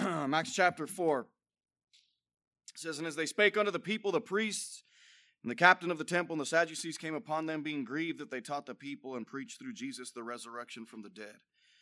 Acts chapter 4. It says, "And as they spake unto the people, the priests and the captain of the temple and the Sadducees came upon them, being grieved that they taught the people and preached through Jesus the resurrection from the dead."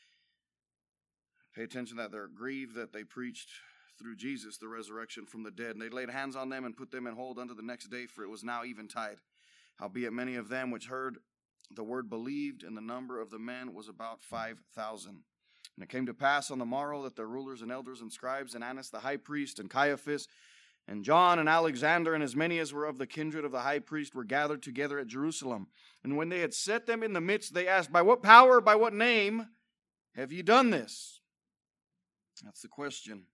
Pay attention to that. They're grieved that they preached through Jesus the resurrection from the dead. And they laid hands on them and put them in hold unto the next day, for it was now eventide. Howbeit many of them which heard the word believed, and the number of the men was about 5,000. And it came to pass on the morrow that the rulers and elders and scribes and Annas the high priest and Caiaphas and John and Alexander and as many as were of the kindred of the high priest were gathered together at Jerusalem. And when they had set them in the midst, they asked, "By what power, by what name have ye done this?" That's the question.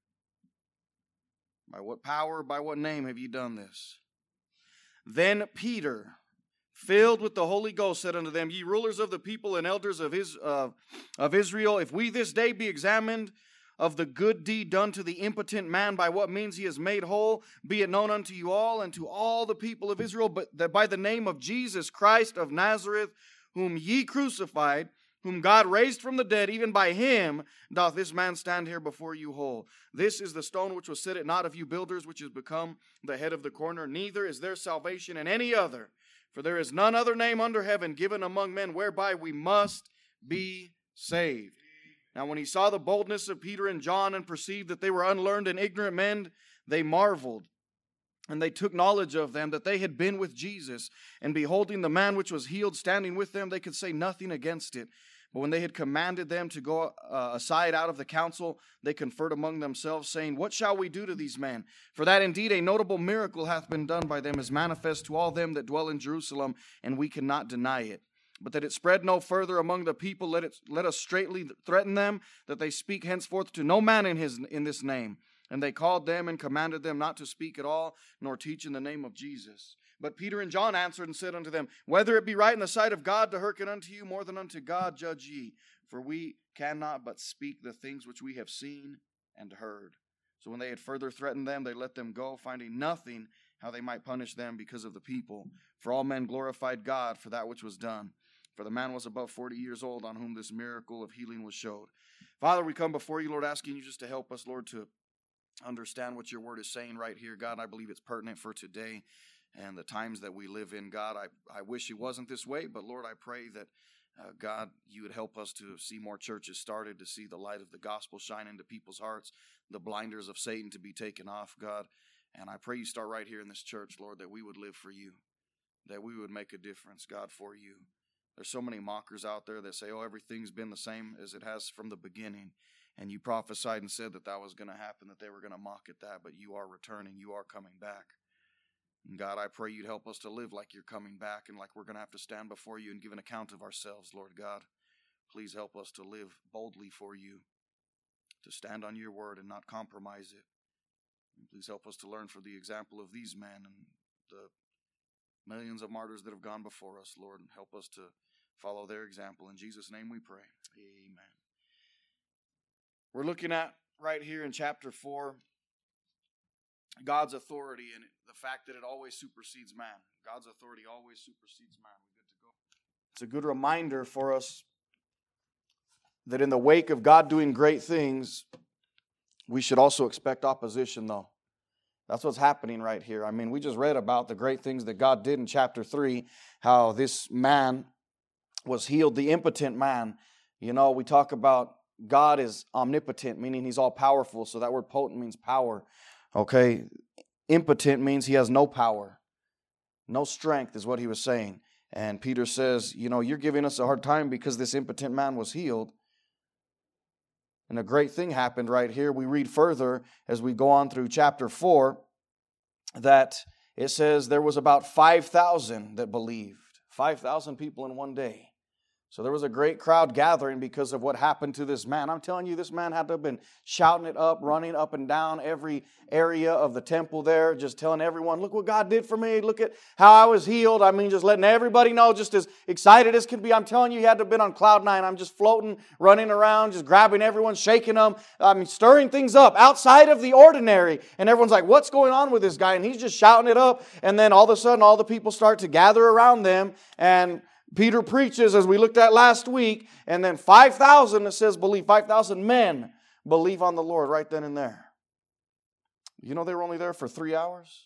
By what power, by what name have ye done this? Then Peter, filled with the Holy Ghost, said unto them, "Ye rulers of the people and elders of Israel, if we this day be examined of the good deed done to the impotent man, by what means he is made whole, be it known unto you all and to all the people of Israel, but that by the name of Jesus Christ of Nazareth, whom ye crucified, whom God raised from the dead, even by him doth this man stand here before you whole. This is the stone which was set at naught of you builders, which is become the head of the corner. Neither is there salvation in any other, for there is none other name under heaven given among men whereby we must be saved." Now when he saw the boldness of Peter and John and perceived that they were unlearned and ignorant men, they marveled. And they took knowledge of them that they had been with Jesus. And beholding the man which was healed standing with them, they could say nothing against it. But when they had commanded them to go aside out of the council, they conferred among themselves, saying, "What shall we do to these men? For that indeed a notable miracle hath been done by them, is manifest to all them that dwell in Jerusalem, and we cannot deny it. But that it spread no further among the people, let us straitly threaten them, that they speak henceforth to no man in this name." And they called them and commanded them not to speak at all, nor teach in the name of Jesus. But Peter and John answered and said unto them, "Whether it be right in the sight of God to hearken unto you more than unto God, judge ye. For we cannot but speak the things which we have seen and heard." So when they had further threatened them, they let them go, finding nothing how they might punish them because of the people. For all men glorified God for that which was done. For the man was above 40 years old, on whom this miracle of healing was showed. Father, we come before you, Lord, asking you just to help us, Lord, to understand what your word is saying right here. God, I believe it's pertinent for today and the times that we live in. God, I wish it wasn't this way, but Lord, I pray that, God, you would help us to see more churches started, to see the light of the gospel shine into people's hearts, the blinders of Satan to be taken off, God. And I pray you start right here in this church, Lord, that we would live for you, that we would make a difference, God, for you. There's so many mockers out there that say, "Oh, everything's been the same as it has from the beginning." And you prophesied and said that that was going to happen, that they were going to mock at that, but you are returning, you are coming back. And God, I pray you'd help us to live like you're coming back and like we're going to have to stand before you and give an account of ourselves, Lord God. Please help us to live boldly for you, to stand on your word and not compromise it. And please help us to learn from the example of these men and the millions of martyrs that have gone before us, Lord, and help us to follow their example. In Jesus' name we pray. Amen. We're looking at right here in chapter 4, God's authority and the fact that it always supersedes man. God's authority always supersedes man. We're good to go. It's a good reminder for us that in the wake of God doing great things, we should also expect opposition, though. That's what's happening right here. I mean, we just read about the great things that God did in chapter 3, how this man was healed, the impotent man. You know, we talk about God is omnipotent, meaning he's all powerful. So that word potent means power. Okay. Impotent means he has no power. No strength is what he was saying. And Peter says, you know, you're giving us a hard time because this impotent man was healed. And a great thing happened right here. We read further as we go on through chapter 4 that it says there was about 5,000 that believed. 5,000 people in one day. So there was a great crowd gathering because of what happened to this man. I'm telling you, this man had to have been shouting it up, running up and down every area of the temple there, just telling everyone, look what God did for me. Look at how I was healed. I mean, just letting everybody know, just as excited as could be. I'm telling you, he had to have been on cloud nine. I'm just floating, running around, just grabbing everyone, shaking them. I mean, stirring things up outside of the ordinary. And everyone's like, what's going on with this guy? And he's just shouting it up. And then all of a sudden, all the people start to gather around them. And Peter preaches, as we looked at last week, and then 5,000, it says, believe 5,000 men believe on the Lord right then and there. You know they were only there for 3 hours?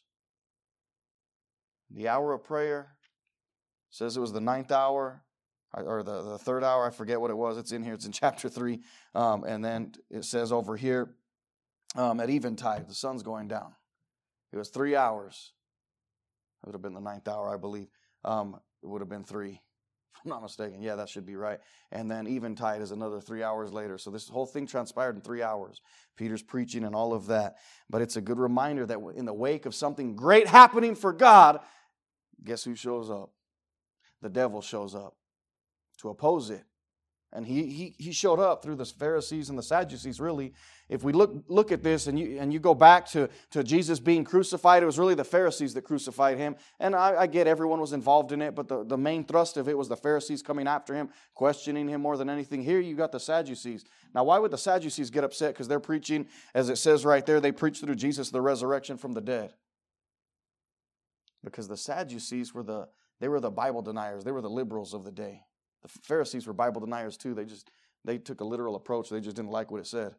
The hour of prayer says it was the 9th hour or the 3rd hour. I forget what it was. It's in here. It's in chapter 3. And then it says over here at eventide, the sun's going down. It was 3 hours. It would have been the 9th hour, I believe. It would have been 3. If I'm not mistaken. Yeah, that should be right. And then eventide is another 3 hours later. So this whole thing transpired in 3 hours. Peter's preaching and all of that. But it's a good reminder that in the wake of something great happening for God, guess who shows up? The devil shows up to oppose it. And he showed up through the Pharisees and the Sadducees, really. If we look at this and you go back to Jesus being crucified, it was really the Pharisees that crucified him. And I get everyone was involved in it, but the main thrust of it was the Pharisees coming after him, questioning him more than anything. Here you got the Sadducees. Now, why would the Sadducees get upset? Because they're preaching, as it says right there, they preach through Jesus the resurrection from the dead. Because the Sadducees were the Bible deniers. They were the liberals of the day. The Pharisees were Bible deniers too. They took a literal approach. They just didn't like what it said.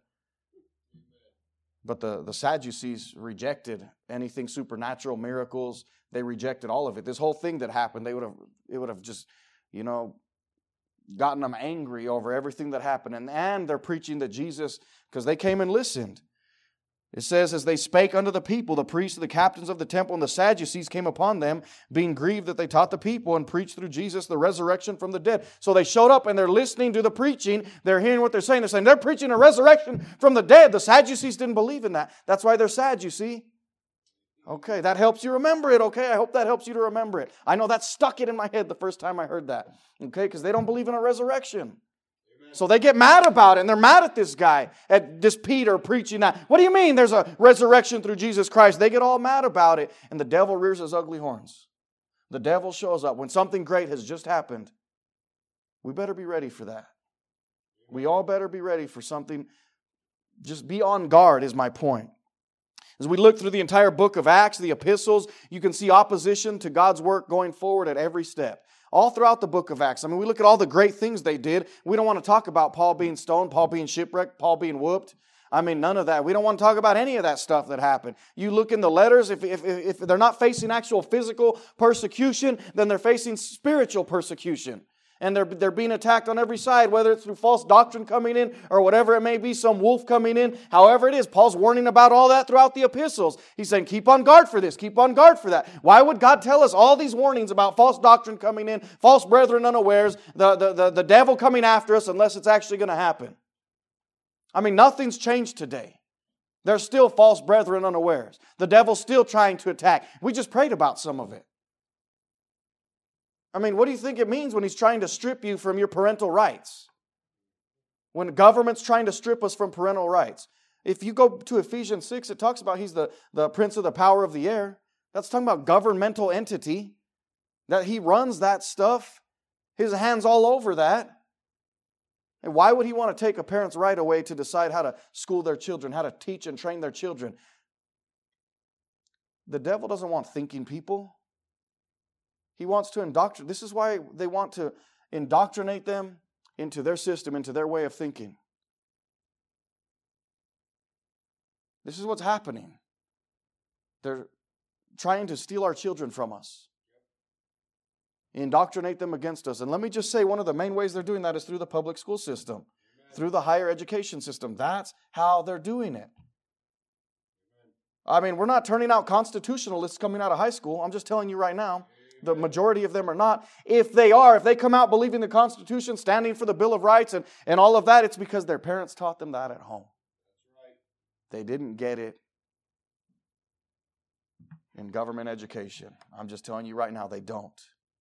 But the Sadducees rejected anything supernatural, miracles. They rejected all of it. This whole thing that happened, it would have just, gotten them angry over everything that happened. And they're preaching that Jesus, because they came and listened. It says, as they spake unto the people, the priests, the captains of the temple, and the Sadducees came upon them, being grieved that they taught the people and preached through Jesus the resurrection from the dead. So they showed up and they're listening to the preaching. They're hearing what they're saying. They're saying they're preaching a resurrection from the dead. The Sadducees didn't believe in that. That's why they're sad, you see. Okay, that helps you remember it, okay? I hope that helps you to remember it. I know that stuck it in my head the first time I heard that, okay? Because they don't believe in a resurrection. So they get mad about it, and they're mad at this guy, at this Peter preaching that. What do you mean there's a resurrection through Jesus Christ? They get all mad about it, and the devil rears his ugly horns. The devil shows up. When something great has just happened, we better be ready for that. We all better be ready for something. Just be on guard is my point. As we look through the entire book of Acts, the epistles, you can see opposition to God's work going forward at every step. All throughout the book of Acts. I mean, we look at all the great things they did. We don't want to talk about Paul being stoned, Paul being shipwrecked, Paul being whooped. I mean, none of that. We don't want to talk about any of that stuff that happened. You look in the letters, if they're not facing actual physical persecution, then they're facing spiritual persecution. And they're being attacked on every side, whether it's through false doctrine coming in or whatever it may be, some wolf coming in. However it is, Paul's warning about all that throughout the epistles. He's saying, keep on guard for this, keep on guard for that. Why would God tell us all these warnings about false doctrine coming in, false brethren unawares, the devil coming after us unless it's actually going to happen? I mean, nothing's changed today. There's still false brethren unawares. The devil's still trying to attack. We just prayed about some of it. I mean, what do you think it means when he's trying to strip you from your parental rights? When the government's trying to strip us from parental rights. If you go to Ephesians 6, it talks about he's the prince of the power of the air. That's talking about governmental entity. That he runs that stuff. His hand's all over that. And why would he want to take a parent's right away to decide how to school their children, how to teach and train their children? The devil doesn't want thinking people. He wants to indoctrinate. This is why they want to indoctrinate them into their system, into their way of thinking. This is what's happening. They're trying to steal our children from us. Indoctrinate them against us. And let me just say, one of the main ways they're doing that is through the public school system. Amen. Through the higher education system. That's how they're doing it. I mean, we're not turning out constitutionalists coming out of high school. I'm just telling you right now. The majority of them are not. If they come out believing the Constitution, standing for the Bill of Rights and all of that, it's because their parents taught them that at home. They didn't get it in government education. I'm just telling you right now, they don't.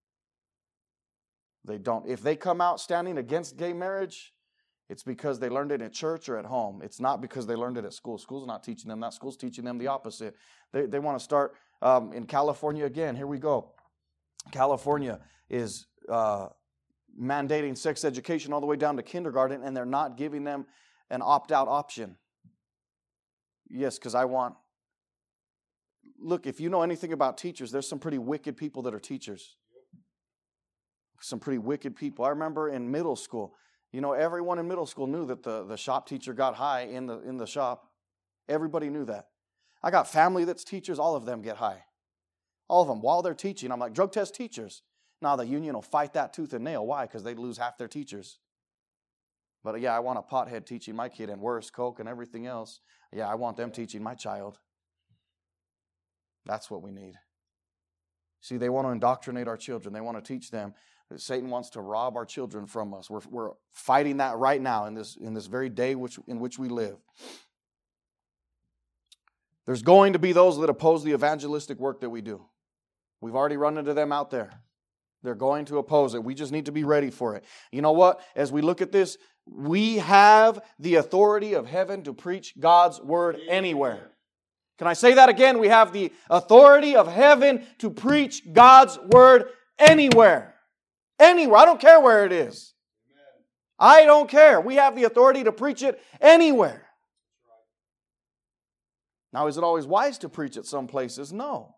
They don't. If they come out standing against gay marriage, it's because they learned it at church or at home. It's not because they learned it at school. School's not teaching them that. School's teaching them the opposite. They want to start in California again. Here we go. California is mandating sex education all the way down to kindergarten, and they're not giving them an opt-out option. Yes, because look, if you know anything about teachers, there's some pretty wicked people that are teachers. Some pretty wicked people. I remember in middle school, You know, everyone in middle school knew that the shop teacher got high in the shop. Everybody knew that. I got family that's teachers. All of them get high. All of them. While they're teaching, I'm like, drug test teachers. Now the union will fight that tooth and nail. Why? Because they'd lose half their teachers. But yeah, I want a pothead teaching my kid, and worse, coke and everything else. Yeah, I want them teaching my child. That's what we need. See, they want to indoctrinate our children. They want to teach them. Satan wants to rob our children from us. We're fighting that right now in this very day in which we live. There's going to be those that oppose the evangelistic work that we do. We've already run into them out there. They're going to oppose it. We just need to be ready for it. You know what? As we look at this, we have the authority of heaven to preach God's word anywhere. Can I say that again? We have the authority of heaven to preach God's word anywhere. Anywhere. I don't care where it is. I don't care. We have the authority to preach it anywhere. Now, is it always wise to preach it some places? No.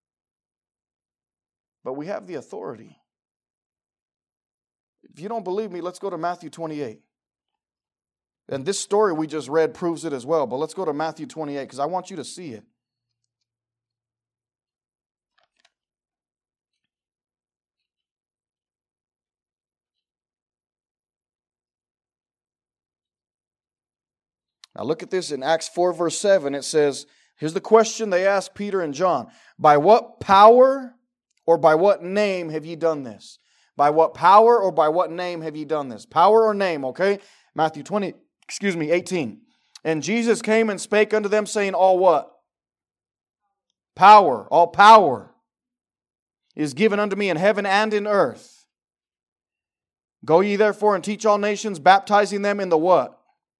But we have the authority. If you don't believe me, let's go to Matthew 28. And this story we just read proves it as well. But let's go to Matthew 28 because I want you to see it. Now look at this in Acts 4 verse 7. It says, here's the question they asked Peter and John. By what power or by what name have ye done this? By what power or by what name have ye done this? Power or name, okay? Matthew 18. And Jesus came and spake unto them, saying, all what? Power. All power is given unto me in heaven and in earth. Go ye therefore and teach all nations, baptizing them in the what?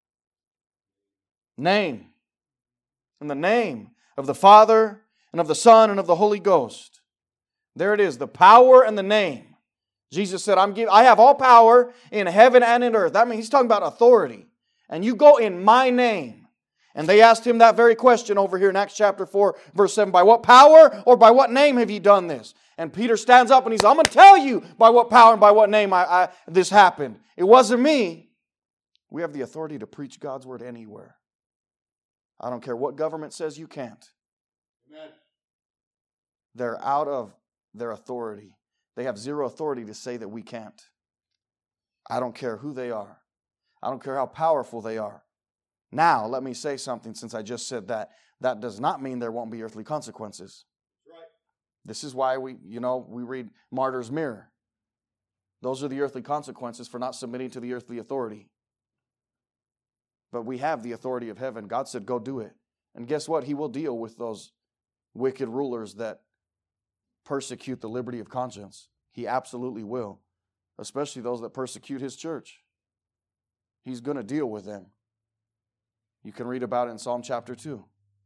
Name. In the name of the Father and of the Son and of the Holy Ghost. There it is, the power and the name. Jesus said, I have all power in heaven and in earth. That means he's talking about authority. And you go in my name. And they asked him that very question over here in Acts chapter 4, verse 7. By what power or by what name have ye done this? And Peter stands up and he's, I'm going to tell you by what power and by what name this happened. It wasn't me. We have the authority to preach God's word anywhere. I don't care what government says you can't. Amen. They're out of their authority. They have zero authority to say that we can't. I don't care who they are. I don't care how powerful they are. Now, let me say something since I just said that. That does not mean there won't be earthly consequences. Right. This is why we read Martyr's Mirror. Those are the earthly consequences for not submitting to the earthly authority. But we have the authority of heaven. God said, go do it. And guess what? He will deal with those wicked rulers that persecute the liberty of conscience. He absolutely will. Especially those that persecute His church. He's going to deal with them. You can read about it in Psalm chapter 2.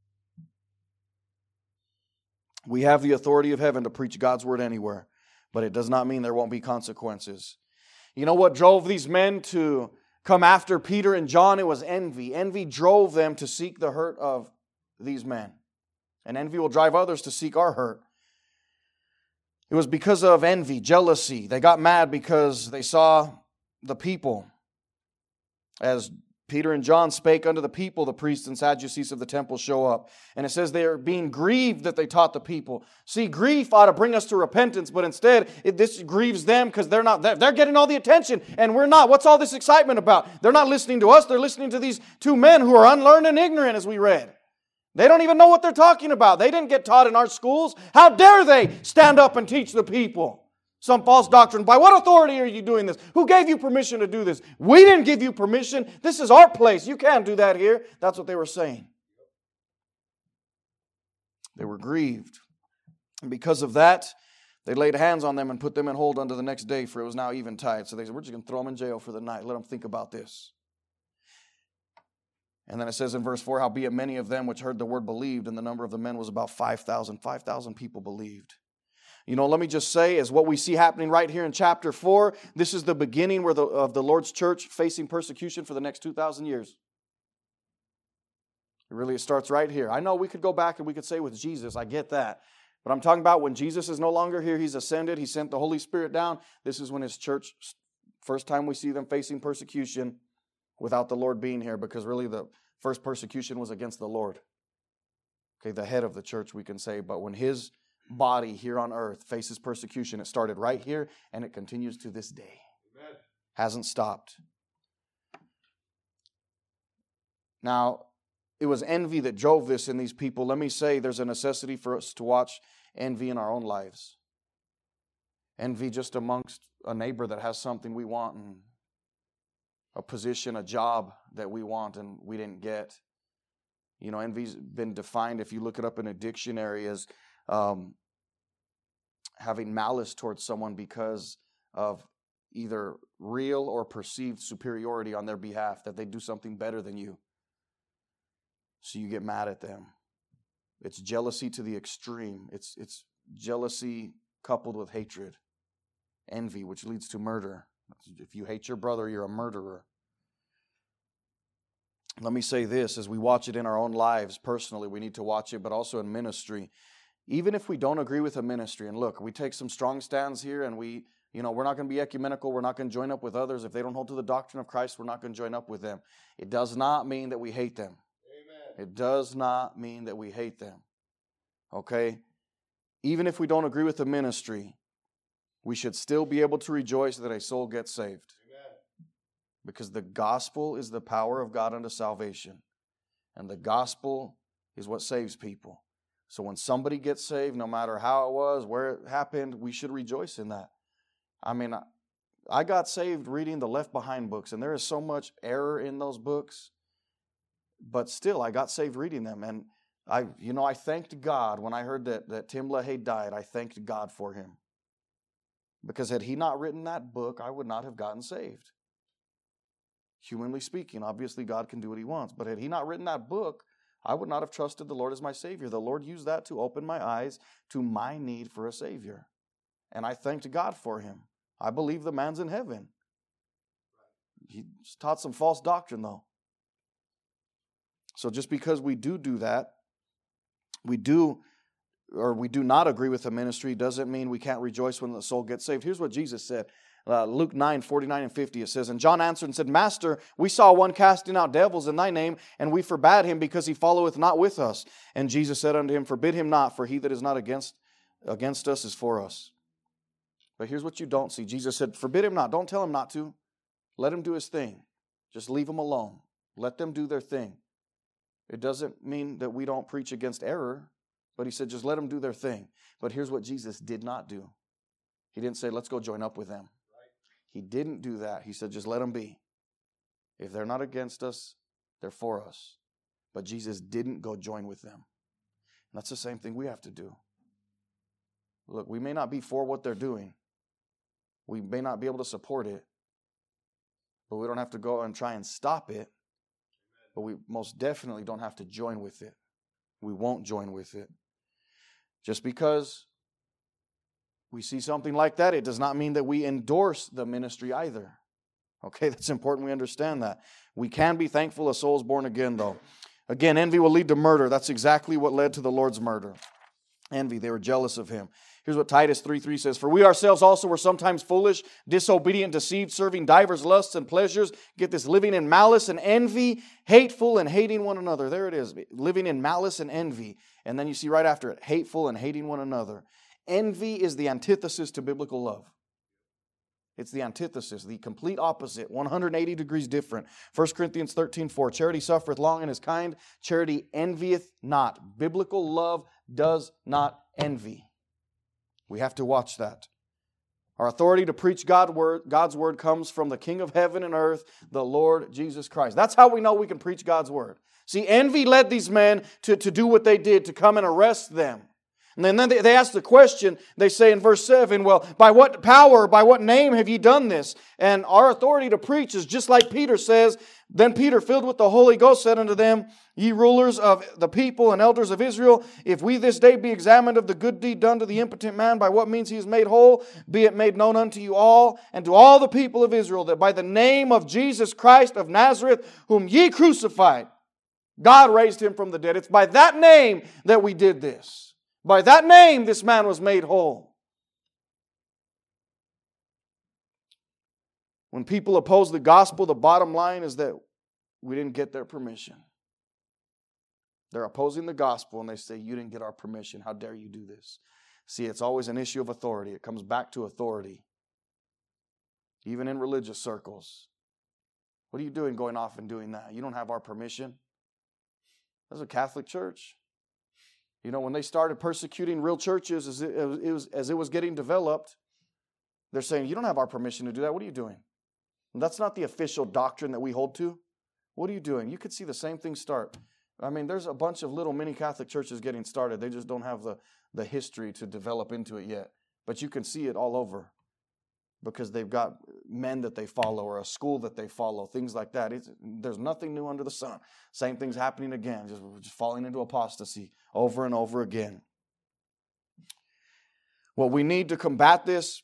We have the authority of heaven to preach God's word anywhere. But it does not mean there won't be consequences. You know what drove these men to come after Peter and John? It was envy. Envy drove them to seek the hurt of these men. And envy will drive others to seek our hurt. It was because of envy, jealousy. They got mad because they saw the people. As Peter and John spake unto the people, the priests and Sadducees of the temple show up. And it says they are being grieved that they taught the people. See, grief ought to bring us to repentance, but instead this grieves them because they're getting all the attention and we're not. What's all this excitement about? They're not listening to us. They're listening to these two men who are unlearned and ignorant, as we read. They don't even know what they're talking about. They didn't get taught in our schools. How dare they stand up and teach the people some false doctrine? By what authority are you doing this? Who gave you permission to do this? We didn't give you permission. This is our place. You can't do that here. That's what they were saying. They were grieved. And because of that, they laid hands on them and put them in hold unto the next day, for it was now eventide. So they said, we're just going to throw them in jail for the night. Let them think about this. And then it says in verse 4, howbeit many of them which heard the word believed, and the number of the men was about 5,000. 5,000 people believed. You know, let me just say, as what we see happening right here in chapter 4, this is the beginning of the Lord's church facing persecution for the next 2,000 years. It starts right here. I know we could go back and we could say with Jesus, I get that. But I'm talking about when Jesus is no longer here, He's ascended, He sent the Holy Spirit down. This is when His church First time we see them facing persecution without the Lord being here, because really the first persecution was against the Lord. Okay, the head of the church, we can say. But when His body here on earth faces persecution, it started right here and it continues to this day. Amen. Hasn't stopped. Now, it was envy that drove this in these people. Let me say there's a necessity for us to watch envy in our own lives. Envy just amongst a neighbor that has something we want, and a position, a job that we want and we didn't get. You know, envy's been defined, if you look it up in a dictionary, as having malice towards someone because of either real or perceived superiority on their behalf, that they do something better than you. So you get mad at them. It's jealousy to the extreme. It's jealousy coupled with hatred. Envy, which leads to murder. If you hate your brother, you're a murderer. Let me say this, as we watch it in our own lives personally, we need to watch it, but also in ministry. Even if we don't agree with a ministry, and look, we take some strong stands here, and we're not going to be ecumenical, we're not going to join up with others. If they don't hold to the doctrine of Christ, we're not going to join up with them. It does not mean that we hate them. Amen. It does not mean that we hate them. Okay? Even if we don't agree with the ministry, we should still be able to rejoice that a soul gets saved. Amen. Because the gospel is the power of God unto salvation. And the gospel is what saves people. So when somebody gets saved, no matter how it was, where it happened, we should rejoice in that. I mean, I got saved reading the Left Behind books, and there is so much error in those books. But still, I got saved reading them. And I thanked God when I heard that Tim LaHaye died. I thanked God for him. Because had he not written that book, I would not have gotten saved. Humanly speaking, obviously God can do what He wants. But had he not written that book, I would not have trusted the Lord as my Savior. The Lord used that to open my eyes to my need for a Savior. And I thanked God for him. I believe the man's in heaven. He taught some false doctrine, though. So just because we do that, we do not agree with the ministry, doesn't mean we can't rejoice when the soul gets saved. Here's what Jesus said. Luke 9, 49 and 50, it says, "And John answered and said, Master, we saw one casting out devils in thy name, and we forbade him, because he followeth not with us. And Jesus said unto him, Forbid him not, for he that is not against us is for us." But here's what you don't see. Jesus said, forbid him not. Don't tell him not to. Let him do his thing. Just leave him alone. Let them do their thing. It doesn't mean that we don't preach against error, but He said, just let them do their thing. But here's what Jesus did not do. He didn't say, let's go join up with them. He didn't do that. He said, just let them be. If they're not against us, they're for us. But Jesus didn't go join with them. And that's the same thing we have to do. Look, we may not be for what they're doing. We may not be able to support it. But we don't have to go and try and stop it. But we most definitely don't have to join with it. We won't join with it. Just because we see something like that, it does not mean that we endorse the ministry either. Okay, that's important we understand that. We can be thankful a soul is born again, though. Again, envy will lead to murder. That's exactly what led to the Lord's murder. Envy, they were jealous of Him. Here's what Titus 3:3 says, "For we ourselves also were sometimes foolish, disobedient, deceived, serving divers lusts and pleasures." Get this, living in malice and envy, hateful and hating one another. There it is, living in malice and envy. And then you see right after it, hateful and hating one another. Envy is the antithesis to biblical love. It's the antithesis, the complete opposite, 180 degrees different. 1 Corinthians 13:4, "Charity suffereth long and is kind. Charity envieth not." Biblical love does not envy. We have to watch that. Our authority to preach God's word comes from the King of heaven and earth, the Lord Jesus Christ. That's how we know we can preach God's word. See, envy led these men to do what they did, to come and arrest them. And then they ask the question, they say in verse 7, well, by what power, by what name have ye done this? And our authority to preach is just like Peter says. Then Peter, filled with the Holy Ghost, said unto them, "Ye rulers of the people and elders of Israel, if we this day be examined of the good deed done to the impotent man, by what means he is made whole, be it made known unto you all, and to all the people of Israel, that by the name of Jesus Christ of Nazareth, whom ye crucified, God raised him from the dead." It's by that name that we did this. By that name, this man was made whole. When people oppose the gospel, the bottom line is that we didn't get their permission. They're opposing the gospel and they say, you didn't get our permission. How dare you do this? See, it's always an issue of authority. It comes back to authority. Even in religious circles. What are you doing going off and doing that? You don't have our permission. That's a Catholic church. You know, when they started persecuting real churches as it was getting developed, they're saying, you don't have our permission to do that. What are you doing? And that's not the official doctrine that we hold to. What are you doing? You could see the same thing start. I mean, there's a bunch of little mini Catholic churches getting started. They just don't have the history to develop into it yet. But you can see it all over because they've got men that they follow or a school that they follow, things like that. There's nothing new under the sun. Same thing's happening again, just falling into apostasy over and over again. What we need to combat this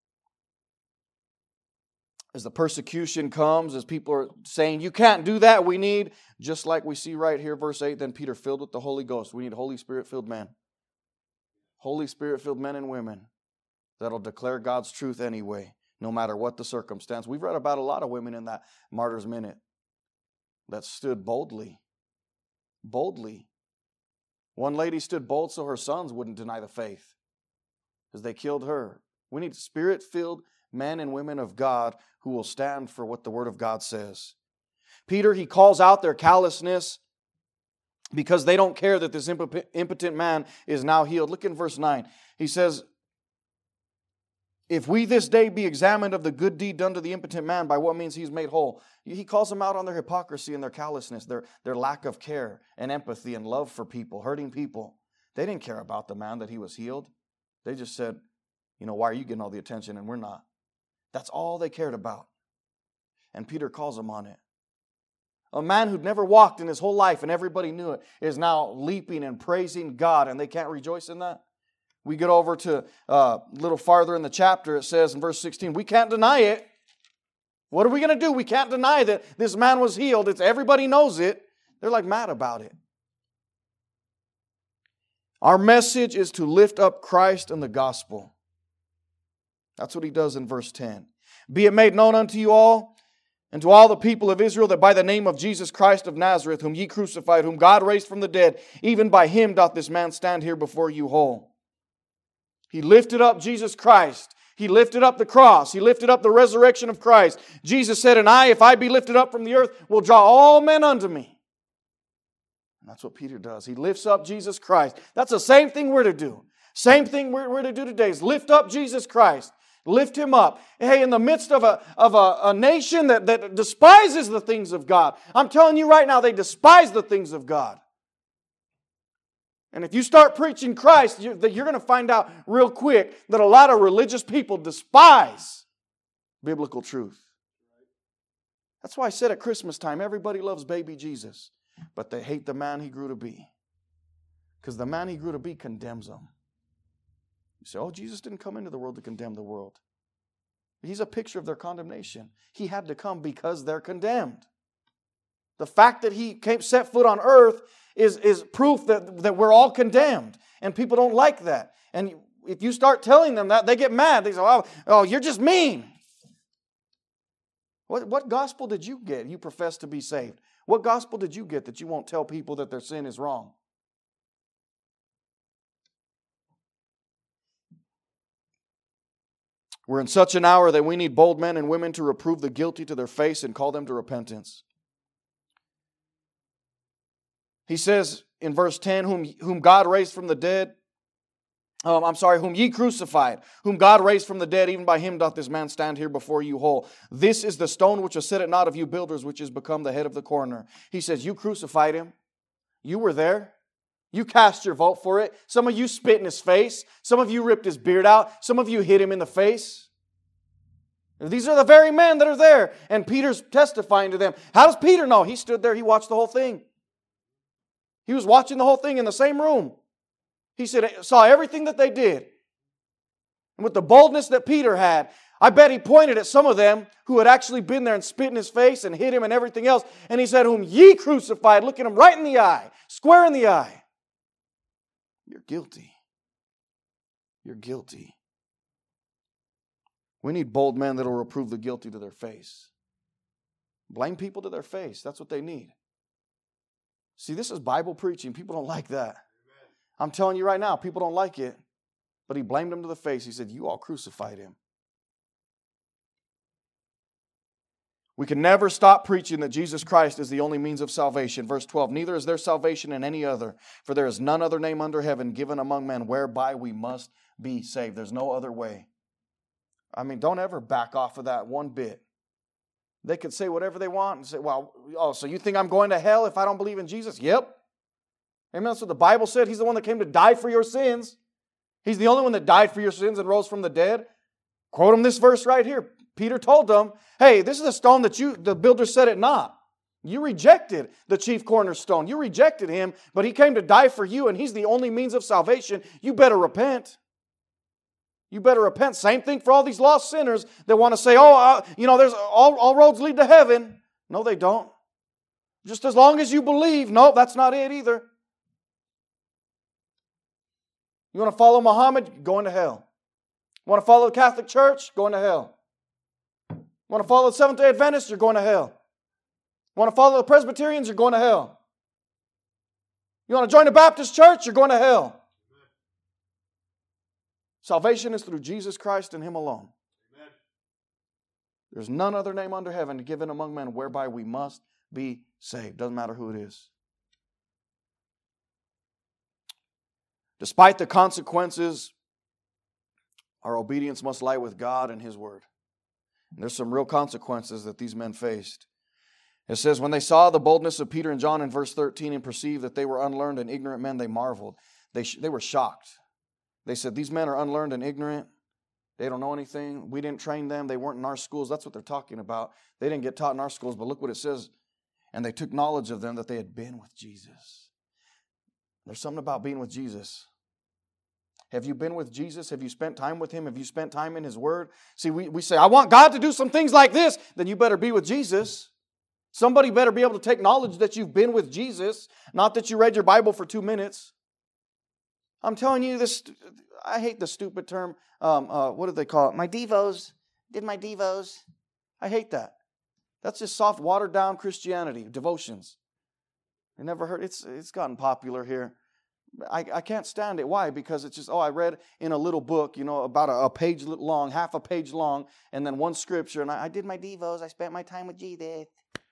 as the persecution comes, as people are saying, you can't do that, we need, just like we see right here, verse 8, then Peter filled with the Holy Ghost. We need Holy Spirit-filled men. Holy Spirit-filled men and women that'll declare God's truth anyway, no matter what the circumstance. We've read about a lot of women in that Martyr's Minute that stood boldly. Boldly. One lady stood bold so her sons wouldn't deny the faith because they killed her. We need Spirit-filled men and women of God who will stand for what the Word of God says. Peter, he calls out their callousness because they don't care that this impotent man is now healed. Look in verse 9. He says, if we this day be examined of the good deed done to the impotent man, by what means he's made whole. He calls them out on their hypocrisy and their callousness, their lack of care and empathy and love for people, hurting people. They didn't care about the man that he was healed. They just said, you know, why are you getting all the attention and we're not? That's all they cared about. And Peter calls them on it. A man who'd never walked in his whole life and everybody knew it is now leaping and praising God, and they can't rejoice in that. We get over to a little farther in the chapter. It says in verse 16, we can't deny it. What are we going to do? We can't deny that this man was healed. Everybody knows it. They're like mad about it. Our message is to lift up Christ and the gospel. That's what he does in verse 10. Be it made known unto you all and to all the people of Israel that by the name of Jesus Christ of Nazareth, whom ye crucified, whom God raised from the dead, even by him doth this man stand here before you whole. He lifted up Jesus Christ. He lifted up the cross. He lifted up the resurrection of Christ. Jesus said, and I, if I be lifted up from the earth, will draw all men unto me. And that's what Peter does. He lifts up Jesus Christ. That's the same thing we're to do. Same thing we're to do today is lift up Jesus Christ. Lift him up. Hey, in the midst of a nation that despises the things of God. I'm telling you right now, they despise the things of God. And if you start preaching Christ, you're going to find out real quick that a lot of religious people despise biblical truth. That's why I said at Christmas time, everybody loves baby Jesus, but they hate the man he grew to be. Because the man he grew to be condemns them. You say, oh, Jesus didn't come into the world to condemn the world. He's a picture of their condemnation. He had to come because they're condemned. The fact that he set foot on earth is proof that we're all condemned. And people don't like that. And if you start telling them that, they get mad. They say, oh, you're just mean. What gospel did you get? You profess to be saved. What gospel did you get that you won't tell people that their sin is wrong? We're in such an hour that we need bold men and women to reprove the guilty to their face and call them to repentance. He says in verse 10, whom God raised from the dead, whom ye crucified, whom God raised from the dead, even by him doth this man stand here before you whole. This is the stone which was set at naught of you builders, which is become the head of the corner. He says, you crucified him. You were there. You cast your vote for it. Some of you spit in his face. Some of you ripped his beard out. Some of you hit him in the face. These are the very men that are there. And Peter's testifying to them. How does Peter know? He stood there. He watched the whole thing. He was watching the whole thing in the same room. He saw everything that they did. And with the boldness that Peter had, I bet he pointed at some of them who had actually been there and spit in his face and hit him and everything else. And he said, whom ye crucified, looking him right in the eye, square in the eye. You're guilty. You're guilty. We need bold men that will reprove the guilty to their face. Blame people to their face. That's what they need. See, this is Bible preaching. People don't like that. I'm telling you right now, people don't like it. But he blamed him to the face. He said, you all crucified him. We can never stop preaching that Jesus Christ is the only means of salvation. Verse 12, neither is there salvation in any other, for there is none other name under heaven given among men whereby we must be saved. There's no other way. I mean, don't ever back off of that one bit. They could say whatever they want and say, well, oh, so you think I'm going to hell if I don't believe in Jesus? Yep. Amen. That's what the Bible said. He's the one that came to die for your sins. He's the only one that died for your sins and rose from the dead. Quote him this verse right here. Peter told them, hey, this is the stone that the builder set it not. You rejected the chief cornerstone. You rejected him, but he came to die for you, and he's the only means of salvation. You better repent. You better repent. Same thing for all these lost sinners that want to say, there's all roads lead to heaven. No, they don't. Just as long as you believe. No, that's not it either. You want to follow Muhammad? You're going to hell. You want to follow the Catholic Church? Going to hell. You want to follow the Seventh-day Adventists? You're going to hell. You want to follow the Presbyterians? You're going to hell. You want to join the Baptist Church? You're going to hell. Salvation is through Jesus Christ and Him alone. Amen. There's none other name under heaven given among men whereby we must be saved. Doesn't matter who it is. Despite the consequences, our obedience must lie with God and His Word. And there's some real consequences that these men faced. It says, when they saw the boldness of Peter and John in verse 13 and perceived that they were unlearned and ignorant men, they marveled. They were shocked. They said, these men are unlearned and ignorant. They don't know anything. We didn't train them. They weren't in our schools. That's what they're talking about. They didn't get taught in our schools, but look what it says. And they took knowledge of them that they had been with Jesus. There's something about being with Jesus. Have you been with Jesus? Have you spent time with Him? Have you spent time in His Word? See, we say, I want God to do some things like this. Then you better be with Jesus. Somebody better be able to take knowledge that you've been with Jesus, not that you read your Bible for 2 minutes. I'm telling you this, I hate the stupid term, what do they call it? My devos, did my devos. I hate that. That's just soft, watered down Christianity, devotions. You never heard, it's gotten popular here. I can't stand it. Why? Because it's just, I read in a little book, about a page long, half a page long, and then one scripture, and I did my devos, I spent my time with Jesus.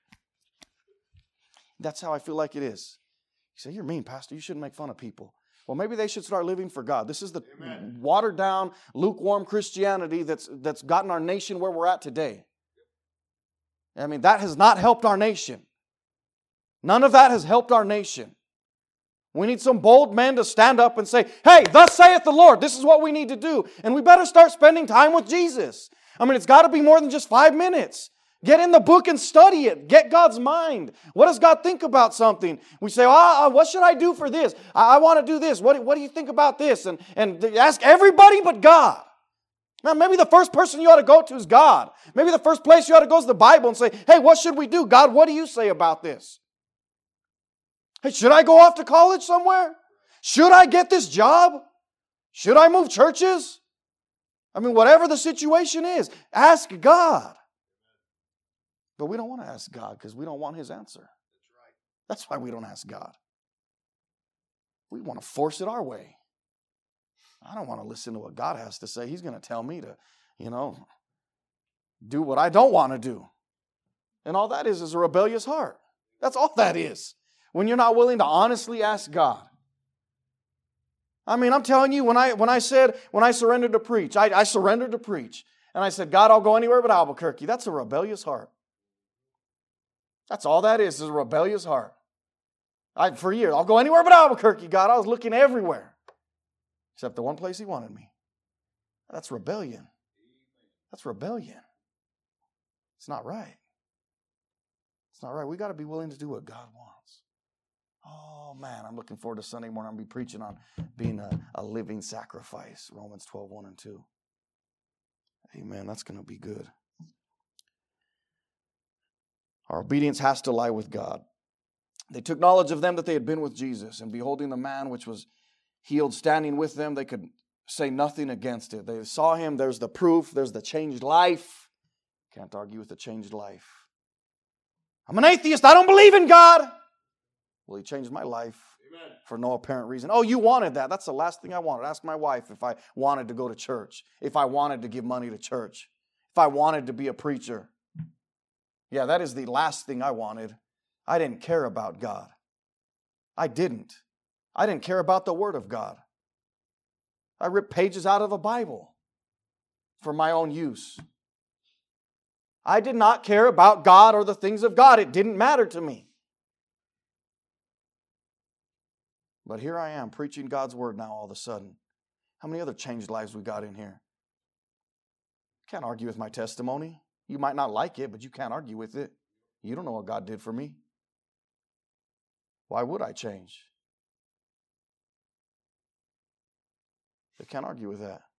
That's how I feel like it is. You say, you're mean, Pastor, you shouldn't make fun of people. Well, maybe they should start living for God. This is the watered down, lukewarm Christianity that's gotten our nation where we're at today. I mean, that has not helped our nation. None of that has helped our nation. We need some bold men to stand up and say, hey, thus saith the Lord, this is what we need to do. And we better start spending time with Jesus. I mean, it's got to be more than just 5 minutes. Get in the book and study it. Get God's mind. What does God think about something? We say, what should I do for this? I want to do this. What do you think about this? And ask everybody but God. Now, maybe the first person you ought to go to is God. Maybe the first place you ought to go is the Bible and say, hey, what should we do? God, what do you say about this? Hey, should I go off to college somewhere? Should I get this job? Should I move churches? I mean, whatever the situation is, ask God. But we don't want to ask God because we don't want His answer. That's right. That's why we don't ask God. We want to force it our way. I don't want to listen to what God has to say. He's going to tell me to, do what I don't want to do. And all that is a rebellious heart. That's all that is. When you're not willing to honestly ask God. I mean, I'm telling you, when I surrendered to preach, I surrendered to preach. And I said, God, I'll go anywhere but Albuquerque. That's a rebellious heart. That's all that is a rebellious heart. For years, I'll go anywhere but Albuquerque, God. I was looking everywhere. Except the one place He wanted me. That's rebellion. That's rebellion. It's not right. It's not right. We got to be willing to do what God wants. Oh, man, I'm looking forward to Sunday morning. I'm going to be preaching on being a living sacrifice. Romans 12, 1 and 2. Amen. That's going to be good. Our obedience has to lie with God. They took knowledge of them that they had been with Jesus, and beholding the man which was healed standing with them, they could say nothing against it. They saw him. There's the proof. There's the changed life. Can't argue with the changed life. I'm an atheist. I don't believe in God. Well, he changed my life. Amen. For no apparent reason. Oh, you wanted that. That's the last thing I wanted. Ask my wife if I wanted to go to church. If I wanted to give money to church. If I wanted to be a preacher. Yeah, that is the last thing I wanted. I didn't care about God. I didn't. I didn't care about the Word of God. I ripped pages out of a Bible for my own use. I did not care about God or the things of God. It didn't matter to me. But here I am preaching God's Word now all of a sudden. How many other changed lives we got in here? Can't argue with my testimony. You might not like it, but you can't argue with it. You don't know what God did for me. Why would I change? They can't argue with that.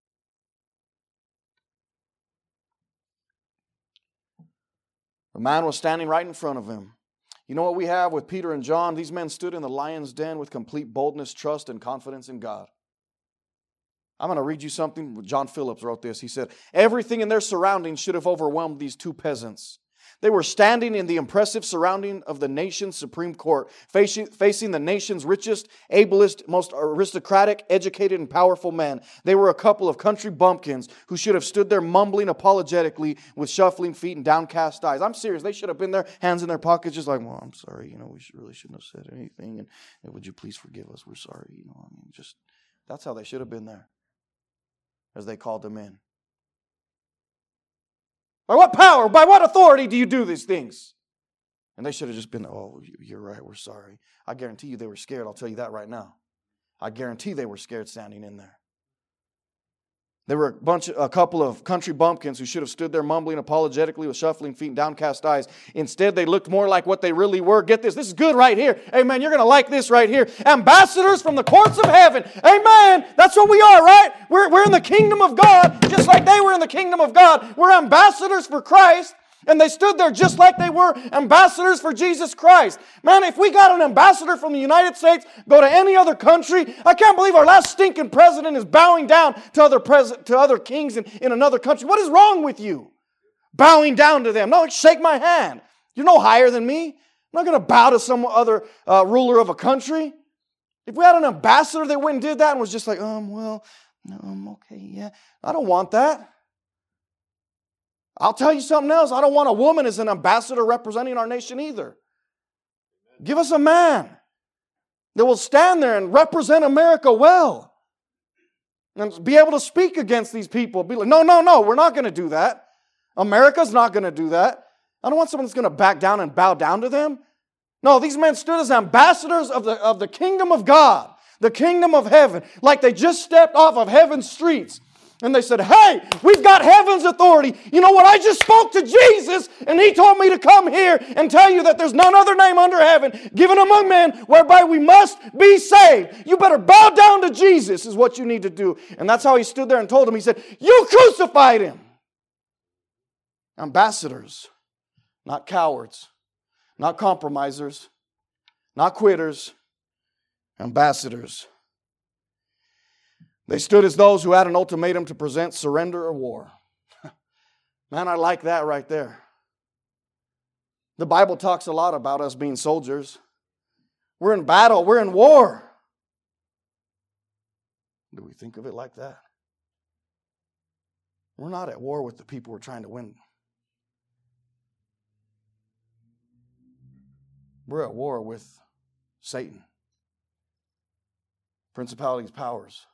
The man was standing right in front of him. You know what we have with Peter and John? These men stood in the lion's den with complete boldness, trust, and confidence in God. I'm going to read you something. John Phillips wrote this. He said, everything in their surroundings should have overwhelmed these two peasants. They were standing in the impressive surrounding of the nation's Supreme Court, facing the nation's richest, ablest, most aristocratic, educated, and powerful men. They were a couple of country bumpkins who should have stood there mumbling apologetically with shuffling feet and downcast eyes. I'm serious. They should have been there, hands in their pockets, just like, well, I'm sorry. We really shouldn't have said anything. And would you please forgive us? We're sorry. That's how they should have been there as they called them in. By what power, by what authority do you do these things? And they should have just been, oh, you're right, we're sorry. I guarantee you they were scared, I'll tell you that right now. I guarantee they were scared standing in there. There were a couple of country bumpkins who should have stood there mumbling apologetically with shuffling feet and downcast eyes. Instead, they looked more like what they really were. Get this is good right here. Amen, you're going to like this right here. Ambassadors from the courts of heaven. Amen, that's what we are, right? We're in the kingdom of God, just like they were in the kingdom of God. We're ambassadors for Christ. And they stood there just like they were ambassadors for Jesus Christ. Man, if we got an ambassador from the United States, go to any other country, I can't believe our last stinking president is bowing down to other kings in another country. What is wrong with you? Bowing down to them. No, shake my hand. You're no higher than me. I'm not going to bow to some other ruler of a country. If we had an ambassador that went and did that and was just like, well, no, I'm okay, yeah. I don't want that. I'll tell you something else. I don't want a woman as an ambassador representing our nation either. Give us a man that will stand there and represent America well. And be able to speak against these people. Be like, no, we're not going to do that. America's not going to do that. I don't want someone that's going to back down and bow down to them. No, these men stood as ambassadors of the kingdom of God, the kingdom of heaven, like they just stepped off of heaven's streets. And they said, hey, we've got heaven's authority. You know what? I just spoke to Jesus, and he told me to come here and tell you that there's none other name under heaven given among men whereby we must be saved. You better bow down to Jesus is what you need to do. And that's how he stood there and told him. He said, you crucified him. Ambassadors, not cowards, not compromisers, not quitters, ambassadors. They stood as those who had an ultimatum to present surrender or war. Man, I like that right there. The Bible talks a lot about us being soldiers. We're in battle. We're in war. Do we think of it like that? We're not at war with the people we're trying to win. We're at war with Satan. Principalities, powers.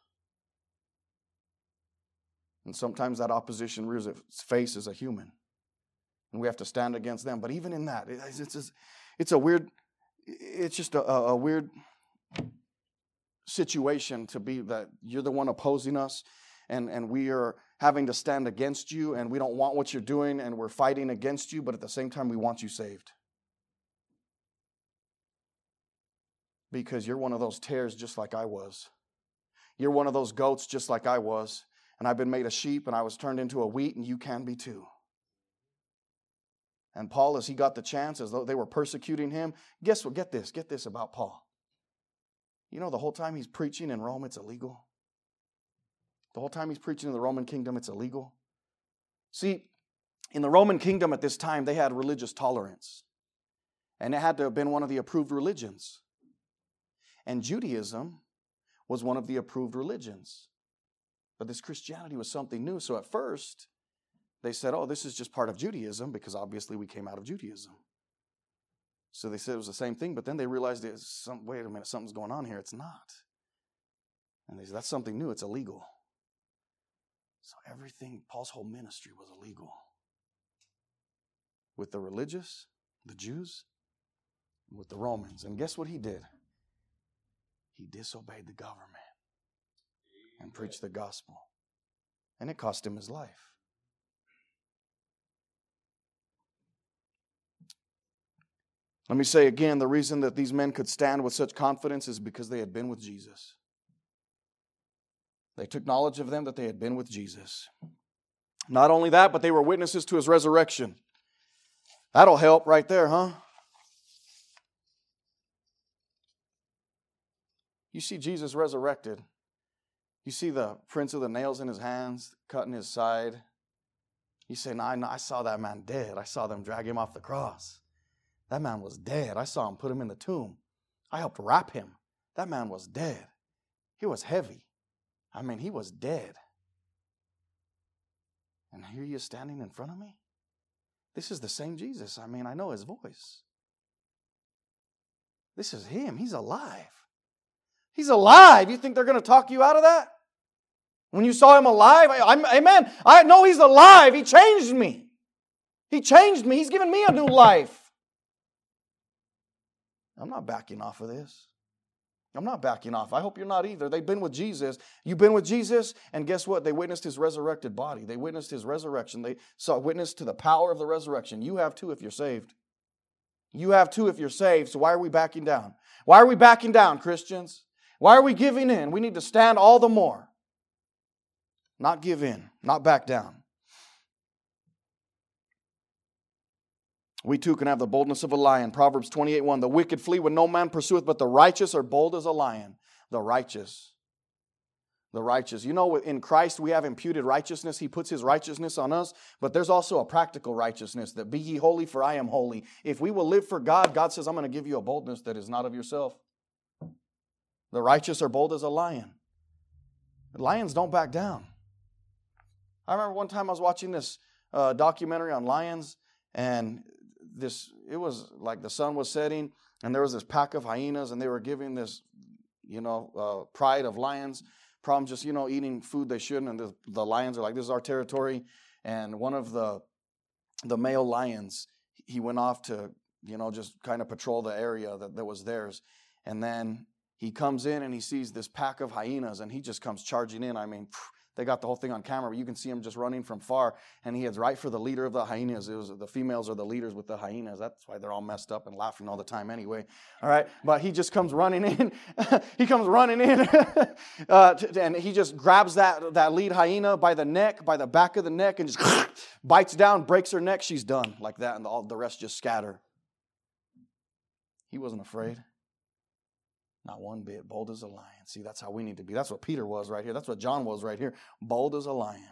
And sometimes that opposition rears its face as a human. And we have to stand against them. But even in that, it's just a weird situation to be that you're the one opposing us and we are having to stand against you and we don't want what you're doing and we're fighting against you, but at the same time we want you saved. Because you're one of those tares just like I was. You're one of those goats just like I was. And I've been made a sheep and I was turned into a wheat and you can be too. And Paul, as he got the chance, as though they were persecuting him, guess what? Get this about Paul. You know, the whole time he's preaching in Rome, it's illegal. The whole time he's preaching in the Roman kingdom, it's illegal. See, in the Roman kingdom at this time, they had religious tolerance. And it had to have been one of the approved religions. And Judaism was one of the approved religions. But this Christianity was something new. So at first, they said, oh, this is just part of Judaism, because obviously we came out of Judaism. So they said it was the same thing, but then they realized, wait a minute, something's going on here. It's not. And they said, that's something new. It's illegal. So everything, Paul's whole ministry was illegal. With the religious, the Jews, and with the Romans. And guess what he did? He disobeyed the government and preached the gospel. And it cost him his life. Let me say again, the reason that these men could stand with such confidence is because they had been with Jesus. They took knowledge of them that they had been with Jesus. Not only that, but they were witnesses to his resurrection. That'll help right there, huh? You see Jesus resurrected. You see the prints of the nails in his hands, cutting his side. You say, no, I saw that man dead. I saw them drag him off the cross. That man was dead. I saw him put him in the tomb. I helped wrap him. That man was dead. He was heavy. I mean, he was dead. And here he is standing in front of me. This is the same Jesus. I mean, I know his voice. This is him. He's alive. He's alive. You think they're going to talk you out of that? When you saw him alive, amen. I know he's alive. He changed me. He changed me. He's given me a new life. I'm not backing off of this. I'm not backing off. I hope you're not either. They've been with Jesus. You've been with Jesus, and guess what? They witnessed his resurrected body. They witnessed his resurrection. They saw witness to the power of the resurrection. You have too if you're saved. You have too if you're saved. So why are we backing down? Why are we backing down, Christians? Why are we giving in? We need to stand all the more. Not give in. Not back down. We too can have the boldness of a lion. Proverbs 28:1. The wicked flee when no man pursueth, but the righteous are bold as a lion. The righteous. The righteous. You know, in Christ we have imputed righteousness. He puts his righteousness on us. But there's also a practical righteousness, that be ye holy for I am holy. If we will live for God, God says, I'm going to give you a boldness that is not of yourself. The righteous are bold as a lion. Lions don't back down. I remember one time I was watching this documentary on lions, and it was like the sun was setting, and there was this pack of hyenas, and they were giving this, pride of lions. Problem just, eating food they shouldn't, and the lions are like, this is our territory. And one of the male lions, he went off to, just kind of patrol the area that was theirs. And then he comes in and he sees this pack of hyenas, and he just comes charging in. I mean, they got the whole thing on camera, but you can see him just running from far, and he heads right for the leader of the hyenas. It was the females are the leaders with the hyenas. That's why they're all messed up and laughing all the time anyway. All right, but he just comes running in. He comes running in, and he just grabs that lead hyena by the neck, by the back of the neck, and just bites down, breaks her neck. She's done like that, and all the rest just scatter. He wasn't afraid. Not one bit. Bold as a lion. See, that's how we need to be. That's what Peter was right here. That's what John was right here. Bold as a lion.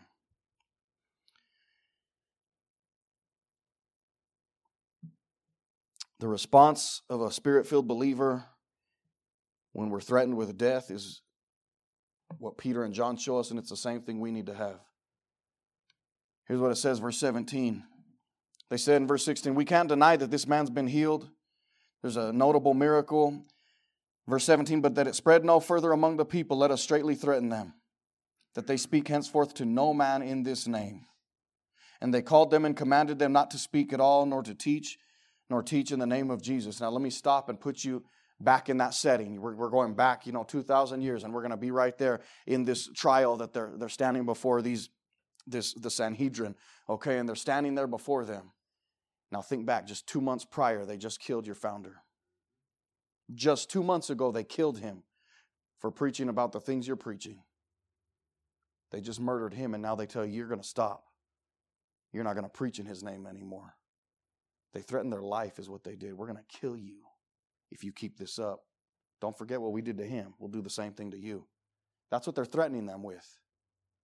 The response of a spirit-filled believer when we're threatened with death is what Peter and John show us, and it's the same thing we need to have. Here's what it says, verse 17. They said in verse 16, we can't deny that this man's been healed. There's a notable miracle. Verse 17, but that it spread no further among the people, let us straitly threaten them, that they speak henceforth to no man in this name. And they called them and commanded them not to speak at all, nor teach in the name of Jesus. Now let me stop and put you back in that setting. We're going back, 2,000 years, and we're going to be right there in this trial that they're standing before the Sanhedrin, okay? And they're standing there before them. Now think back, just 2 months prior, they just killed your founder. Just 2 months ago, they killed him for preaching about the things you're preaching. They just murdered him, and now they tell you, you're going to stop. You're not going to preach in his name anymore. They threatened their life is what they did. We're going to kill you if you keep this up. Don't forget what we did to him. We'll do the same thing to you. That's what they're threatening them with.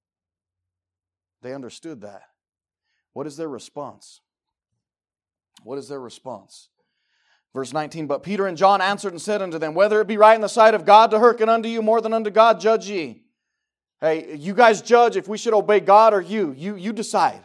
They understood that. What is their response? What is their response? Verse 19, but Peter and John answered and said unto them, whether it be right in the sight of God to hearken unto you more than unto God, judge ye. Hey, you guys judge if we should obey God or you. You decide.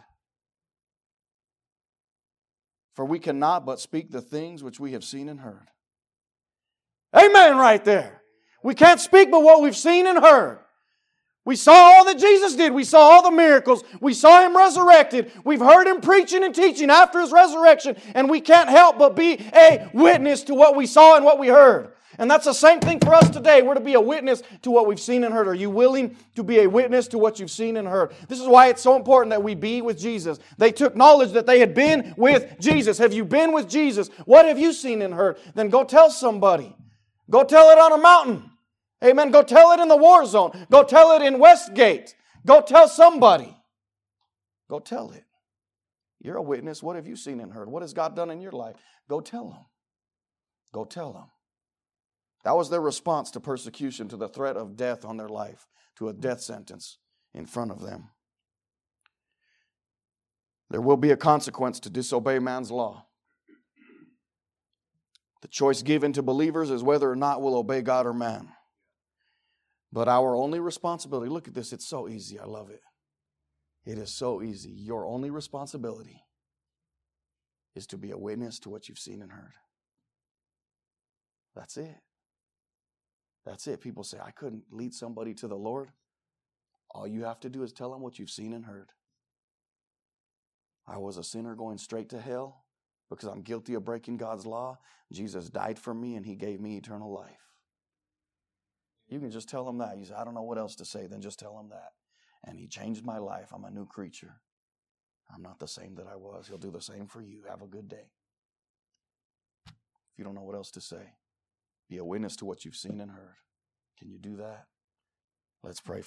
For we cannot but speak the things which we have seen and heard. Amen right there. We can't speak but what we've seen and heard. We saw all that Jesus did. We saw all the miracles. We saw Him resurrected. We've heard Him preaching and teaching after His resurrection. And we can't help but be a witness to what we saw and what we heard. And that's the same thing for us today. We're to be a witness to what we've seen and heard. Are you willing to be a witness to what you've seen and heard? This is why it's so important that we be with Jesus. They took knowledge that they had been with Jesus. Have you been with Jesus? What have you seen and heard? Then go tell somebody. Go tell it on a mountain. Amen. Go tell it in the war zone. Go tell it in Westgate. Go tell somebody. Go tell it. You're a witness. What have you seen and heard? What has God done in your life? Go tell them. Go tell them. That was their response to persecution, to the threat of death on their life, to a death sentence in front of them. There will be a consequence to disobey man's law. The choice given to believers is whether or not we'll obey God or man. But our only responsibility, look at this, it's so easy, I love it. It is so easy. Your only responsibility is to be a witness to what you've seen and heard. That's it. That's it. People say, I couldn't lead somebody to the Lord. All you have to do is tell them what you've seen and heard. I was a sinner going straight to hell because I'm guilty of breaking God's law. Jesus died for me and He gave me eternal life. You can just tell them that. You say, I don't know what else to say. Then just tell them that. And He changed my life. I'm a new creature. I'm not the same that I was. He'll do the same for you. Have a good day. If you don't know what else to say, be a witness to what you've seen and heard. Can you do that? Let's pray.